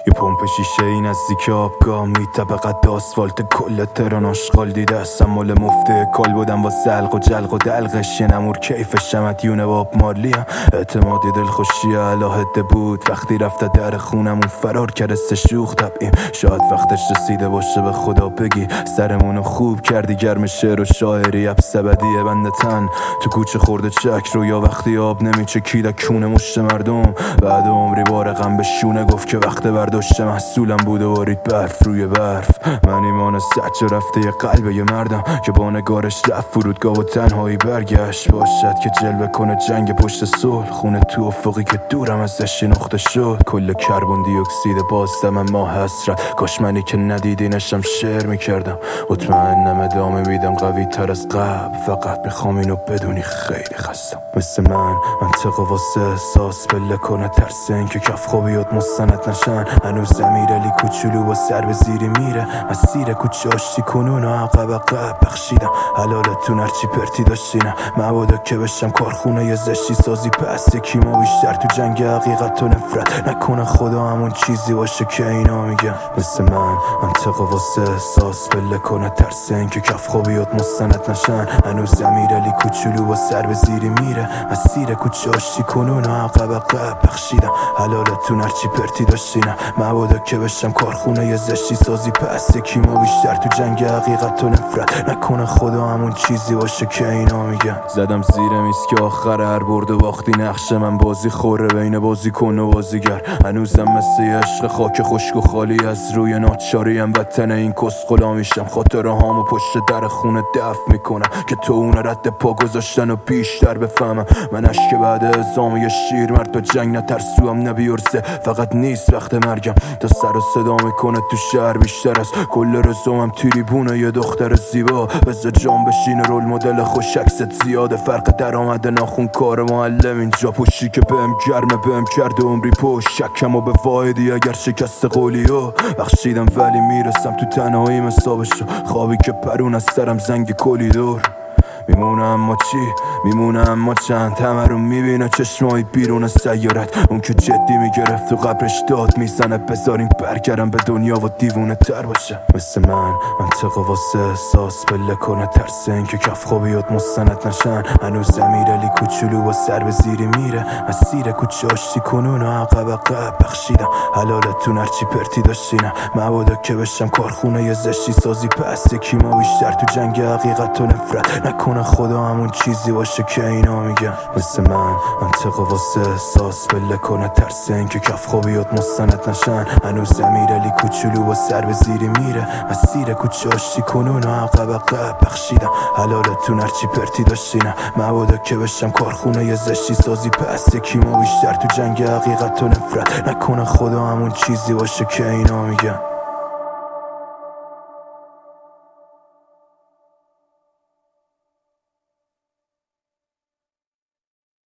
یه پمپ شیشه ای نزدیک آبگاه میتپه قد آسفالت کل تهران آشغال دیده هستم مال مفته کال بودم واسه علق و جلق و دلقش یه نمور کیف شمدیونه باب مالیم اعتمادی دلخوشی علاهده بود وقتی رفته در خونمون فرار کرسته شوخ طبعیم شاید وقتش رسیده باشه به خدا بگی سرمونو خوب کردی گرم شعر و شاعری اب سبدیه بنده تن تو کوچه خورده چک رو یا وقتی آب نمیچکید کونه مشت مردم بعد عمری با رقم به شونه گفت که وقت برداشت محصولم بود و بارید برف روی برف من ایمان سچ رفته یه قلب یه مردم که با نگارش رفت فرودگاه و تنهایی برگشت باشد که جلوه کنه جنگ پشت صلح خونه تو افقی که دورم ازش نقطه شد کل کربن دی اکسید بازدم ما حسرت کاش منی که ندیدینشم شعر میکردم مطمئنم ادامه میدم قوی تر از قبل فقط میخوام اینو بدونی خیلی خستم مثل من منطقه واسه احساس بله کنه ترس این که کف خوابیات مستند نشن هنوز امیرعلی کوچولو با سر به زیری میره مسیر کوچه آشتی کنون و عقب بخشیدم حلالتون هرچی پرتی داشتینم مبادا که بشم کارخونه یه زشتی سازی پس یکی ما بیشتر تو جنگ حقیقت و نفرت نکنه خدا همون چیزی باشه که اینا میگم مثل من منطقه واسه احساس بله کنه ترس این که کف خوابیات مستند نشن هنوز امیرعلی کوچولو با سر به زیری میره مسیر کوچه آشتی کنون و عقب بخشیدم حلالتون هرچی پرتی داشتینم مبادا که بشم کارخونه یه زشتی سازی پس یکی ما بیشتر تو جنگ حقیقت و نفرت نکنه خدا همون چیزی باشه که اینا میگم زدم زیر میز که آخر هر برد و باختی نقشه من بازی خوره بین بازی کن و بازیگر هنوزم مثل عشق خاک خشک و خالی از روی ناچاریم وطن این کس غلامیشم خاطره هامو پشت در خونه دفن میکنم که تو اون رد پا گذاشتن و بیشتر بفهمم من عشق بعد ازام یه شیر مرد به جنگ نترسوم نبیرسه فقط نیست وقت مرگم تا سر و صدا میکنه تو شهر بیشتر از کل رزومم تریبونه یه دختر زیبا بذار جام بشین رول مدل خوش عکست زیاده فرق درآمد ناخون کار معلم اینجا پشتی که بهم گرمه بهم کرده عمری پشت شکم و به واحدی اگر شکست قولیو بخشیدم ولی میرسم تو تنهایی مسابشو خوابی که پرون از سرم زنگ کلیدور میمونه اما چی؟ میمونه اما چند همه رو میبینه چشمایی بیرون سیارت اون که جدی میگرفت و قبرش داد میزنه بذاریم برگرم به دنیا و دیوونه تر باشه مثل من منطقه واسه احساس بله کنه ترس این که کف خوابیات مستند نشن هنوز امیرعلی کوچولو با سر به زیری میره مسیر کوچه آشتی کنون و عقب بخشیدم حلالتون هرچی پرتی داشتینم مبادا که بشم کارخونه یه زشتی سازی پس یکی ما بیشتر تو جنگ حقیقت و نفرت نکنه خدا همون چیزی باشه که اینا میگم مثل من منطقه واسه احساس بله کنه ترس این که کف خوابیات مستند نشن هنوز امیرعلی کوچولو با سر به زیری میره مسیر کوچه آشتی کنون و عقب بخشیدم حلالتون هرچی پرتی داشتینم مبادا که بشم کارخونه یه زشتی سازی پس یکی ما بیشتر تو جنگ حقیقت و نفرت نکنه خدا همون چیزی باشه که اینا میگم